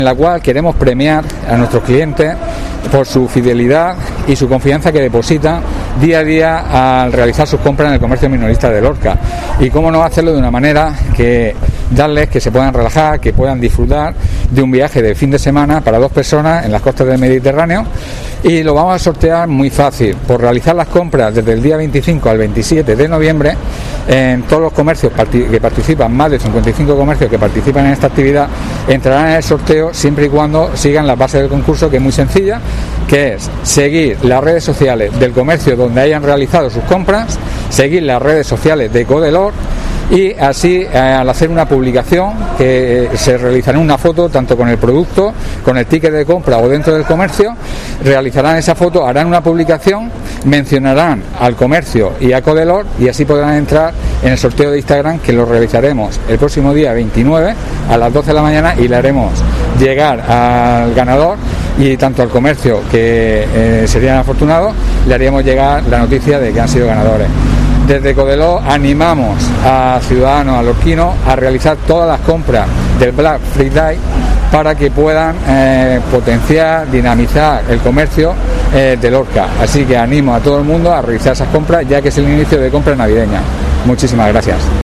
en la cual queremos premiar a nuestros clientes por su fidelidad y su confianza que depositan día a día al realizar sus compras en el comercio minorista de Lorca. Y cómo no hacerlo de una manera que darles que se puedan relajar, que puedan disfrutar de un viaje de fin de semana para 2 personas en las costas del Mediterráneo. Y lo vamos a sortear muy fácil, por realizar las compras desde el día 25 al 27 de noviembre en todos los comercios que participan, más de 55 comercios que participan en esta actividad, entrarán en el sorteo siempre y cuando sigan las bases del concurso, que es muy sencilla, que es seguir las redes sociales del comercio donde hayan realizado sus compras, seguir las redes sociales de Codelor, y así al hacer una publicación que se realizará una foto tanto con el producto, con el ticket de compra o dentro del comercio, realizarán esa foto, harán una publicación, mencionarán al comercio y a Codelor y así podrán entrar en el sorteo de Instagram, que lo realizaremos el próximo día 29 a las 12 de la mañana y le haremos llegar al ganador, y tanto al comercio que serían afortunados le haríamos llegar la noticia de que han sido ganadores. Desde Codelor animamos a ciudadanos, a lorquinos, a realizar todas las compras del Black Friday para que puedan potenciar, dinamizar el comercio de Lorca. Así que animo a todo el mundo a realizar esas compras, ya que es el inicio de compras navideñas. Muchísimas gracias.